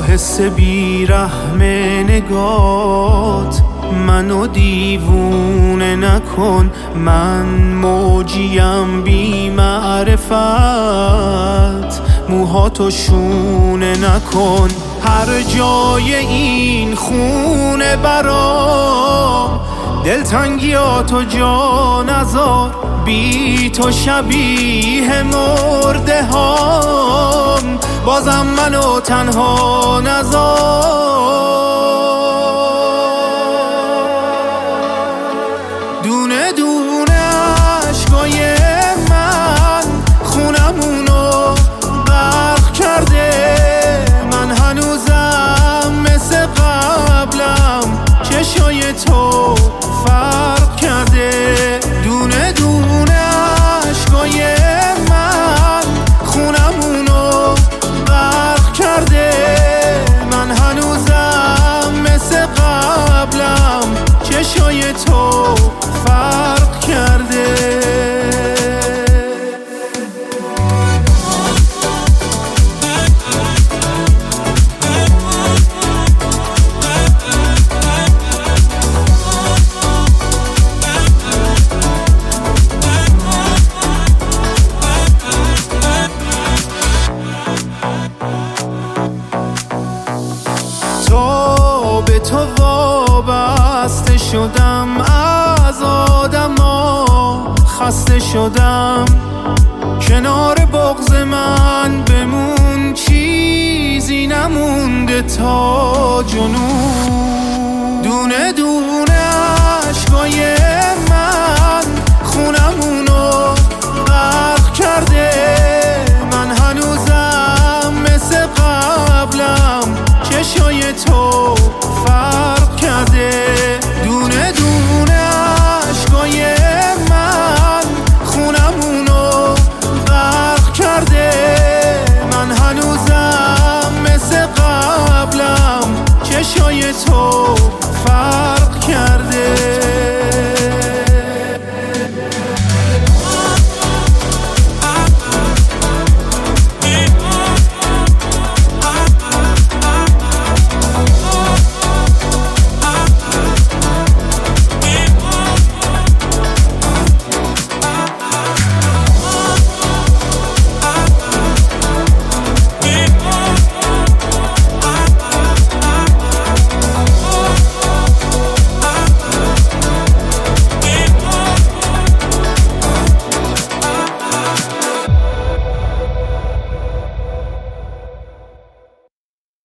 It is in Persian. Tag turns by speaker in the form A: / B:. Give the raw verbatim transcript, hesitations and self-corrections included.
A: حس بیرحم نگات منو دیوونه نکن، من موجیم بی معرفت، موهاتو شونه نکن. هر جای این خونه برام دلتنگیاتو جا نذار، بی تو شبیه مرده هام، بازم منو تنها نذار. دونه دونه عشقای من خونمونو غرق کرده، من هنوزم مثل قبلم چشای تو فرق کرده. دونه دونه عشقای من خونمونو غرق کرده، من هنوزم مثل قبلم چشای تو فرق کرده. به تو وابسته شدم، از آدما خسته شدم، کنار بغض من بمون، چیزی نمونده تا جنون.